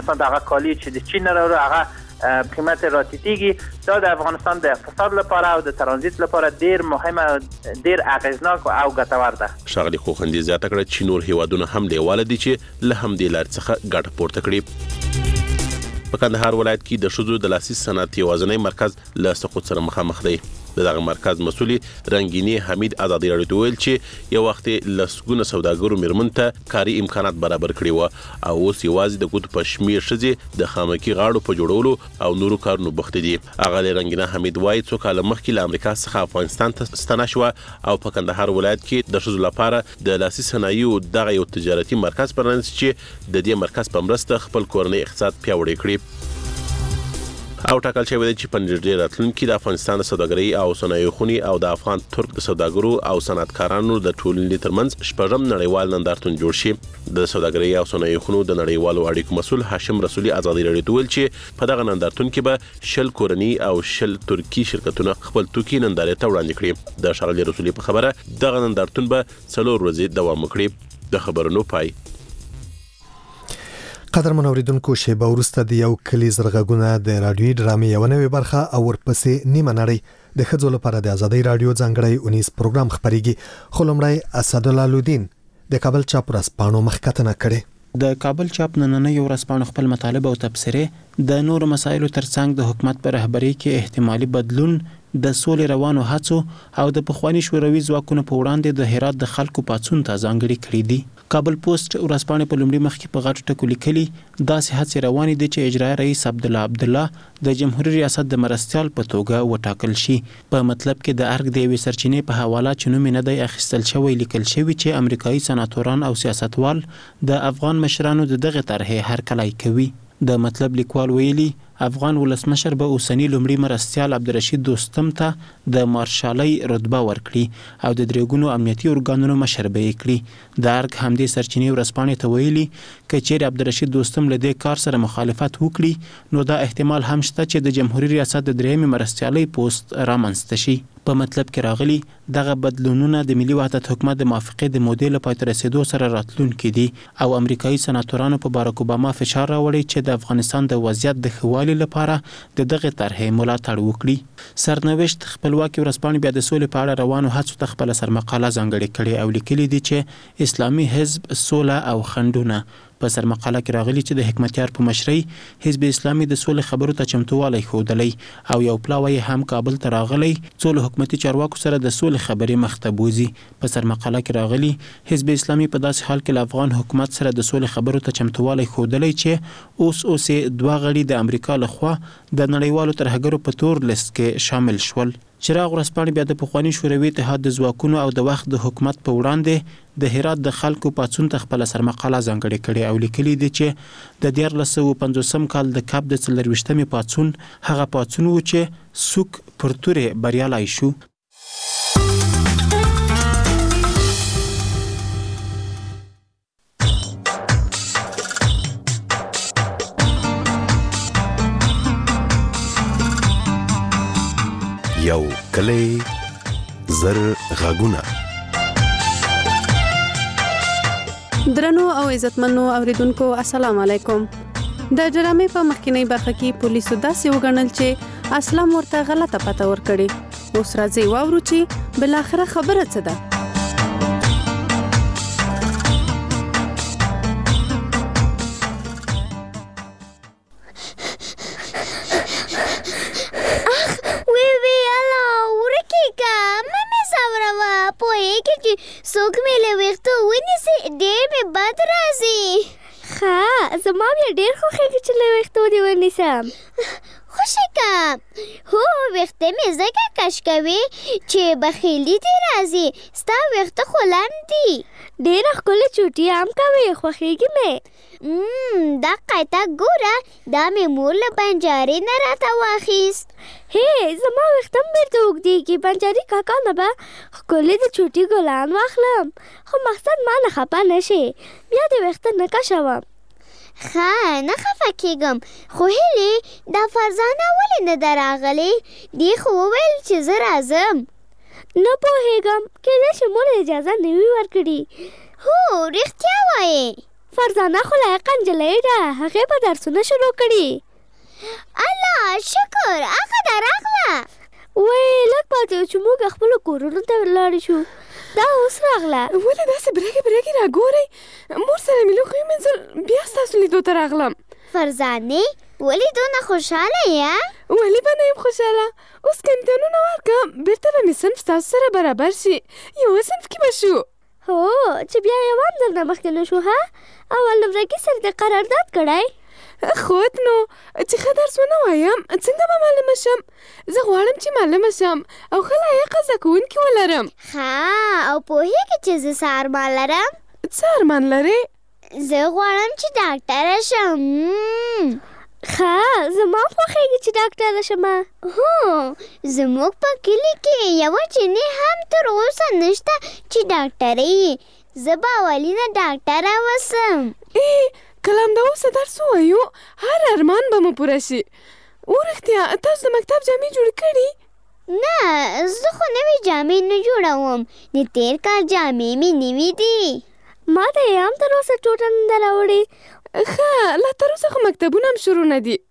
مثلا دغه کالی چې د چین راوړي هغه قیمت راتیتیږي. دا د افغانستان د اقتصاد لپاره او د ترانزیت لپاره ډیر مهمه ډیر اغیزناک او ګټور ده. ښاغلي خوخندي زیاته کړه چې نور هیوادونه هم لیواله دي چې له همدې لارې څخه ګټه پورته کړي. په کندهار ولایت کې د ښځو د لاسي صنعت یوازینی مرکز له سقوط سره مخامخ دی. دغه مرکز مسؤل رنگینی حمید ازادي راډیو ته ویل چې یو وخت لسګونه سوداګرو میرمن ته کاري امکانات برابر کړي و او اوس یوازې د ګوتو په شمیر ښځې د خامکي غاړو په جوړولو او نورو کارونو بوخت دي. هغه رنگینه حمید وایي څو کال مخکې له امریکا څخه افغانستان ته ستنه شو او په کندهار ولایت کې د ښځو لپاره د لاسي صنایعو دغه یو تجارتي مرکز پرانیست چې د دې مرکز په مرسته خپل کورنۍ اقتصاد پیاوړی کړي. او ټاکل شوی دی چې په نږدې راتلونکي د افغانستان د سوداګرۍ او صنایعو خونې او د افغان ترک د سوداګرو او صنعتکارانو د ټولنې ترمنځ شپږم نړیوال نندارتون جوړ شي. د سوداګرۍ او صنایعو خونو د نړیوالو اړیکو مسؤل هاشم رسولي ازادي راډیو ته ویل چې په دغه نندارتون کې به 10 کورنۍ او 10 ترکی شرکتونه خپل توکي نندارې ته وړاندې کړي. د ښاغلي رسولي په خبره دغه نندارتون به 4 ورځې دوام وکړي. د خبرونو پای. قدرمن اوریدونکو، شیبه وروسته د یو کلی زرغږونه د رادیوي ډرامې یو نوې برخه او ورپسې نیمه نړۍ د ښځو لپاره د ازادۍ رادیو ځانګړی اونیز پروګرام خپرېږي. خو لومړی اسدالله لودین د کابل چاپ ورځپاڼو مخکتنه کړې. د کابل چاپ نننۍ ورځپاڼو خپل مطالب او تبصرې د نورو مسایلو ترڅنګ د حکومت پر رهبرۍ کې احتمالي بدلون، د سولې روانو هڅو او د پخواني شوروي ځواکونو په وړاندې د هرات د خلکو پاڅون ته ځانګړي کړي دي. کابل پوسټ ورځپاڼې په لومړي مخ کې په غټو ټکو لیکلي داسې هڅې روانې دي چې اجرایي رئیس عبدالله د جمهوریت ریاست د مرستیال په توګه وټاکل شي. په مطلب کې د ارګ د یوې سرچینې په حواله چې نوم یې نه دی اخیستل شوی لیکل شوی چې امریکایي سناتوران او سیاستوال د افغان مشرانو د دغه طرحې هرکلی کوي. د مطلب لیکوال ویلي افغان ولسمشر به اوسنی لومړي مرستیال عبدالرشید دوستم ته د مارشالۍ رتبه ورکړي او د درېګونو امنیتي ارګانونو مشر به یې کړي. د ارګ همدې سرچینې ورځپاڼې ته ویلي که چیرې عبدالرشید دوستم له دې کار سره مخالفت وکړي نو دا احتمال هم شته چې د جمهوریت ریاست د درېیمې مرستیالۍ پوسټ رامنځته شي. په مطلب کې راغلي دغه بدلونونه د ملي وحدت حکومت د موافقې د مودې له پای ته رسېدو سره راتلونکي دي او امریکایي سناتورانو په باراک اوباما فشار راوړی چې د افغانستان د وضعیت د ښه والي لپاره د دغه طرحې ملاتړ وکړي. سرنوشت خپلواکي ورځپاڼې بیا د سولې په اړه روانو هڅو ته خپله سرمقاله ځانګړې کړې او لیکلي دي چې اسلامي حزب سوله او خنډونه. په سرمقاله کې راغلي چې د حکمتیار په مشرۍ حزب اسلامي د سولې خبرو ته چمتووالی ښودلی او یو پلاوی هم کابل ته راغلی څو له حکومتي چارواکو سره د سولې خبرې مخ ته بوځي. په سرمقاله کې راغلي حزب اسلامي په داسې حال کې له افغان حکومت سره د سولې خبرو ته چمتووالی ښودلی چې اوس دوه غړي د امریکا لخوا د نړیوالو ترهګرو په تور لیست کې شامل شول. چراغ ورځپاڼې بیا د پخواني شوروي اتحاد د ځواکونو او د وخت د حکومت په وړاندې د هرات د خلکو پاڅون ته خپله سرمقاله ځانګړې کړې او لیکلي دي چې د 1950 کال د کاب د 40مې پاڅون هغه پاڅون و چې سوک پر تورې بریالی شو. یو کلی زر غږونه. درنو او عزتمنو اوریدونکو السلام علیکم. د ډرامې په مخکینی برخه کې پولیسو داسې وګڼل چې اسلام ورته غلطه پته ورکړي. اوس راځي واورو چې بل اخره خبره څه ده. څوک مې له ویښتو ونیسي ډېر مې بد راځي. ښه زما بیا ډېر خوښېږي چې له ویښتو دې ونیسم. خوشې که هو ویښته مې ځکه کش کوي چې بخیلي دې راځي. ستا ویښته خو لنډ دي. ډېره ښکلې چوټي هم کوي خوښېږي مې. دا قطعه ګوره دا مې مور له بنجارې نه راته واخیست. هی زما ویښته هم بېرته اوږدېږي. بنجاري کاکا نه به ښکلې د چوټي ګلان واخلم خو مقصد ما نه خفه نه شي بیا دې ویښته نه کشوم. ښه نه خفه کېږم خو هیلې دا فرزانه ولې نه ده راغلې؟ دې خو وویل چې زه راځم. نه پوهېږم کېدای شي مور اجازه نه وي ورکړي. هو رښتیا وایې. فرزانه خو لایقه نجلۍ ده، هغې به درسونه شروع کړي. الله شکر، هغه ده راغله. وای لږ پاتې چې موږ خپلو کورونو ته ولاړ شو، دا اوس راغله. ولې داسې برګې راګورئ؟ مور سره مې لږ ومینځل، بیا ستاسو لیدو ته راغلم. فرزانې ولې دونه خوشحاله یې؟ ولې به نه یم خوشحاله؟ اوس که امتحانونه ورکړم بېرته به مې صنف ستاسو سره برابر شي، یوه صنف کې به شو. هو چې بیا یو هم درنه مخکې نه شو ها؟ اول نمرګي سره دې قرارداد کړی؟ خود نو چې ښه درس ونه وایم څنګه به معلمه شم؟ زه غواړم چې معلمه شم او ښه لایقه زده کوونکي ولرم. ښه او پوهېږې چې زه څه ارمان لرم؟ څه ارمان لرې؟ زه غواړم چې ډاکټره شم. ښه زما خوښېږي چې ډاکټره شم. هو زموږ په کلي کې یوه جینۍ هم تر اوسه نشته چې ډاکټره یي. زه به اولینه ډاکټره وسم. کله همدا اوسه درس ووایو هر ارمان به مو پوره شي. ورښتیا تاسو د مکتب جامې جوړې کړي؟ نه زه خو نوې جامې نه جوړوم، د تېر کال جامې مې نوې دي. ما ته یې هم تر اوسه ټوټه نه ده راوړې. ښه لا تر اوسه خو مکتبونه هم شروع نه دي.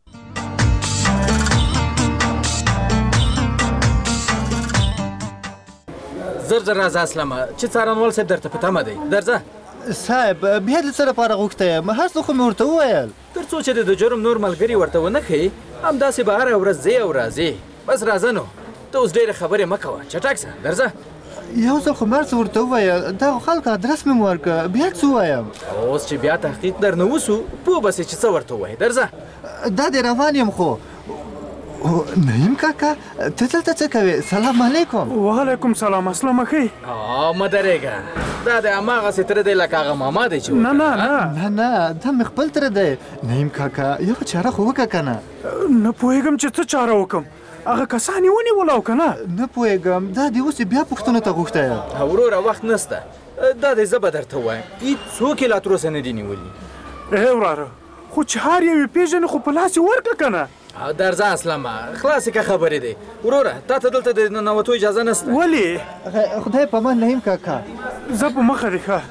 زر راځه اسلامه چې څارنوال صاحب درته په تمه دی. درځه صاحب بیا د څه لپاره غوښتی یم؟ هر څه خو مې ورته وویل. تر څو چې د جرم نور ملګري ورته ونه ښیي همداسې به هره ورځ ځې او راځې. بس راځه نو، ته اوس ډېرې خبرې مه کوه، چټک شه درځه. یو ځل خو مې هر څه ورته وویل، دغو خلکو ادرس مې ورکړه، بیا څه ووایم؟ اوس چې بیا تحقیق درنه وسو پوه به سې چې څه ورته ووایې. درځه دا دې روان یم. خو نعیم کاکا ته دلته څه کوې؟ سلام علیکم. وعلیکم سلام. اسلامه ښې؟ مه درېږه، دا د هماغسې تره دی لکه هغه ماما دی چې نه دا مې خپل تره دی. نعیم کاکا یوه چاره خو وکړه که نه؟ نه پوهېږم چې څه چاره وکړم. هغه کسان یې ونیول او که نه؟ نه پوهېږم، دا دې اوس بیا پوښتنو ته غوښتی یم. وروره وخت نسته، دا دی زه به درته ووایم. هېڅوک یې لا تر اوسه نه دي نیولي. وراره خو چې هر یو یې پېژنې خو په لاس یې ورکړه که نه؟ درځه اسلامه خلاصې که خبرې دی. وروره تا ته دلته د ننوتو اجازه نسته. ولې؟ خدای په امان نعیم کاکا. زه په مخه دی. ښه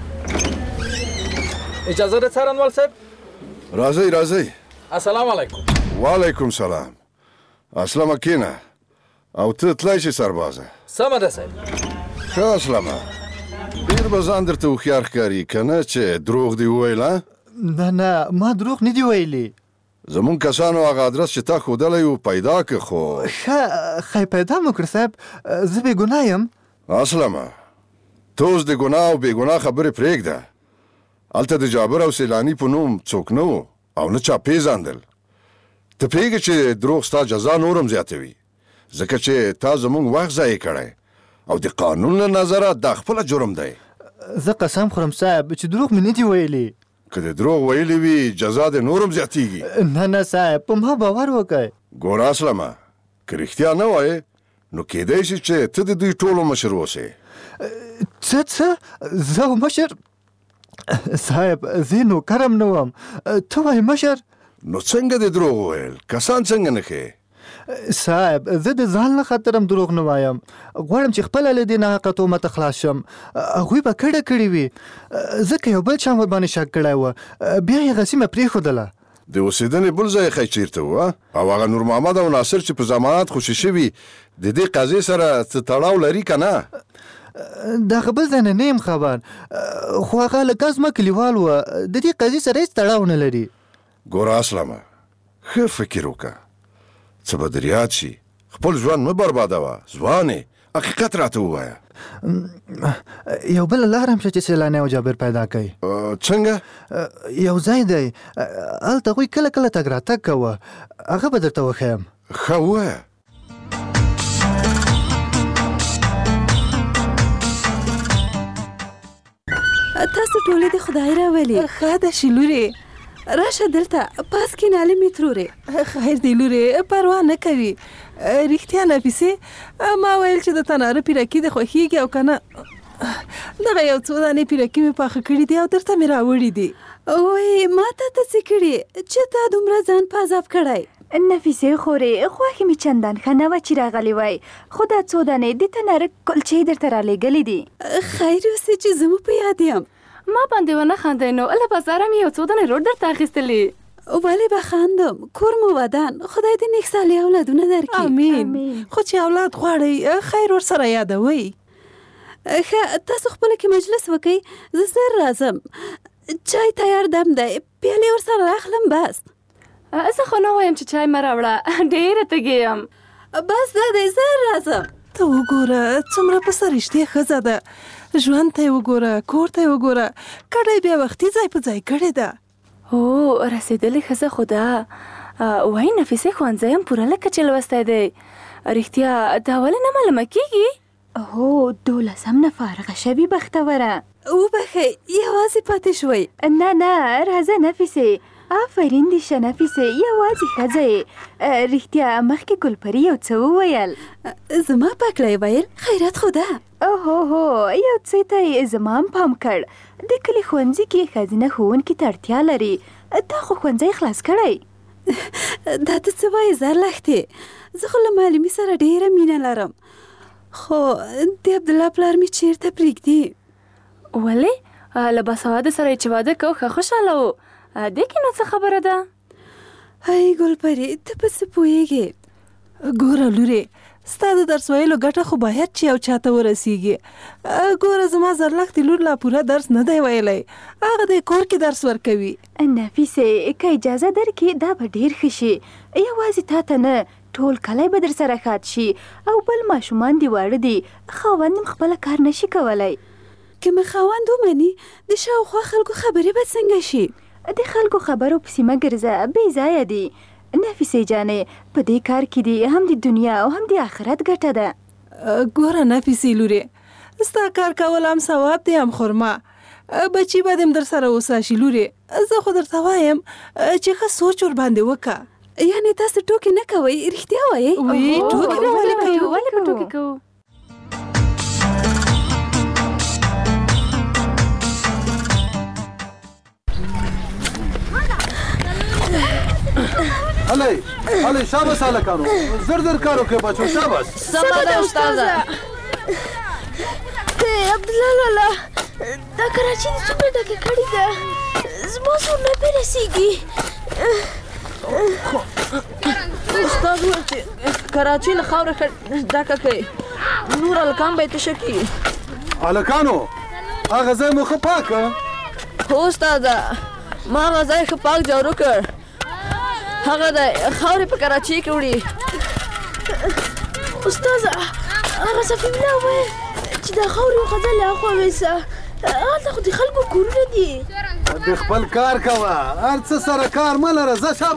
اجازه ده څارنوال صاحب؟ راځئ. السلام علیکم. وعلیکم سلام. اسلامه کېنه او ته تلای شې سربازه. سمه ده صاحب. ښه اسلامه ډېر به ځان درته هوښیار ښکاري که نه چې دروغ دې وویل؟ نه ما دروغ نه دي ویلي. زمونږ کسانو هغه ادرس چې تا ښودلی و پیدا که خو ښه پیدا مو کړ صاحب، زه بې ګناه یم. اسلامه ته اوس د ګناه او بې ګناه خبرې پرېږده. هلته د جابر او سیلاني په نوم څوک نه و او نه چا پېژندل. ته پوهېږې چې دروغ ستا جزا نور هم زیاتوي، ځکه چې تا زمونږ وخت ضایع کړی او د قانون له نظره دا خپله جرم دی. زه قسم خورم صاحب چې دروغ مې نه دي ویلي. که د دروغ ویلی وي جزا د نور هم زیاتېږي. نه صاحب په ما باور وکړئ. ګوره اسلمه که رښتیا نه وایې نو کیدای شي چې ته د دوی ټولو مشر اوسې. څه زه مشر؟ صاحب زه نوکرم نه وم، ته وایې مشر. نو څنګه د دروغ وویل؟ کسان څنګه نه ښې؟ صاحب زه د ځان له خاطر هم دروغ نه وایم، غواړم چې خپله له دې ناحقه تهمته خلاص شم. هغوی به کډه کړې وي، ځکه یو بل چا ورباندې شک کړی و، بیا یې هغه سیمه پرېښودله. د اوسېدنې بل ځای ښی چیرته و؟ او هغه نور محمد او ناصر چې په ضمانت خوشي شوي د دې قضیې سره څه تړاو لري که نه؟ د هغه بل ځای نه یم خبر، خو هغه لکه زما کلیوال و، د دې قضیې سره هېڅ تړاو نه لري. ګوره اسلامه ښه فکر وکړه، څه به در یاد شي. خپل ژوند مه بربادوه، ځوانې حقیقت راته ووایه. یو بل لار هم شته چې سیلانی او جابر پیدا کوي. څنګه؟ یو ځای دی، هلته هغوی کله کله تګ راتګ کوه، هغه به درته وښیم. ښه ووایه. تاسو ټولې د خدای راولي. ښه ده چې لورې راشه دلته پاس کې ناله مې ترورې. خیر دی لورې پروا نه کوي. رښتیا نفیسې ما ویل چې د تناره پیرکي د خوښېږي او که نه دغه یو څو دانې پیرکي مې پاخه کړي دي او درته مې راوړي دي. وایي ما ته څه کړي چې تا دومره ځان په عذاب کړی؟ نفیسې خورې خوښې مې چندان ښه نه وه چې راغلی وای، خو دا څو دانې د تناره کلچې درته رالیږلې دي. خیر اوسې چې زه مو په یاد یم. ما باندې ونه خاندئ نو له بازاره مې یو څو دانې روټ درته اخیستلي. ولې به خاندم؟ کور مو ودان، خدای دې نیک صالح اولادونه درکړي. امین. خو چې اولاد غواړئ خیر ورسره یادوئ. ښه تاسو خپله کې مجلس وکئ، زه زر راځم. چای تیار دم دی، پیالې ورسره راخلم بس. زه خو نه وایم چې چای مه راوړه، ډېره تږې یم. بس دا دی زر راځم. ته وګوره څومره په سر رښتیا ښځه ده. ژوند ته یې وګوره، کور ته یې وګوره، کډی بیا وختي ځای په ځای کړې ده. هو رسېدلې ښځه خو ده. وایي نفیسې ښوونځی هم پوره لکه چې لوستی دی. رښتیا دا ولې نه معلومه کېږي؟ هو 12 نه فارغه شوي بختوره. وبخئ یوازې پاتې شوئ. نه راځه نفیسې. آفرین دې شه نفیسې، یوازې ښځه یې. رښتیا مخکې ګلپري یو څه وویل. زما پاکلی ویل خیرات خو ده. هو یو څه ته یې زما هم پام کړ. د کلي ښوونځي کې ښځینه ښوونکي ته اړتیا لري. تا خو ښوونځی خلاص کړی. دا ته څه وایې زرلښتې؟ زه خو له معلمي سره ډېره مینه لرم، خو د عبدالله پلار مې چېرته پرېږدي. ولې؟ له باسواده سره یې چې واده کو ښه خوشحاله و. دې کې نو څه خبره ده؟ هی ګلپري ته په څه پوهېږې؟ ګوره لورې، ستا د درس ویلو ګټه خو باید چې یو چاته ورسیږي. ګوره زما زرلښتې لور لا پوره درس نه دی ویلی، هغه د کور کې درس ورکوي. نفیسې که اجازه درکې دا به ډېر ښه شي. یوازې تا ته نه ټول کلی به در سره ښاد شي، او بل ماشومان دې واړه دي، خاوند هم خپله کار نشي کولی. که مې خاوند ومني د شاوخوا خلکو خبرې به څنګه شي؟ د خلکو خبرو پسې مه ګرځه، بې ځایه دي. نفیسې جانې په دې کار کې دي هم د دنیا او هم د آخرت ګټه ده. ګوره نفیسې لورې، ستا کار کول هم ثواب دی هم خرما. بچي به دې هم در سره اوسه شي لورې. زه خو درته وایم چې ښه سوچ ورباندې وکړه. یعنې تاسو ټوکې نه کوئ؟ رښتیا وایئ؟ ټوکې به ولې کوو؟ ولې به ټوکې کوو؟ هلی شاباس هلکانو، زر کار وکړئ بچو، شاباس. سمه ده استاده. عبدالله لالا دا کراچي دې څومره ډکه کړې ده، زما زور نه پرې رسېږي. استاد وویل چې کراچي له خاورې ډکه کړئ، نور هلکان به یې تشه کړي. هلکانو هغه ځای مو ښه پاک که؟ هو استاده، ما هغه ځای ښه پاک جارو کړ. هغه د خاورې په کراچۍ کې وړي. استاده هغه صفي ملا وویل چې دا خاورې وخځه له هاخوا ویسه، هلته خو د خلکو کورونه دي. د خپل کار کوه، هر څه سره کار مه لره. زه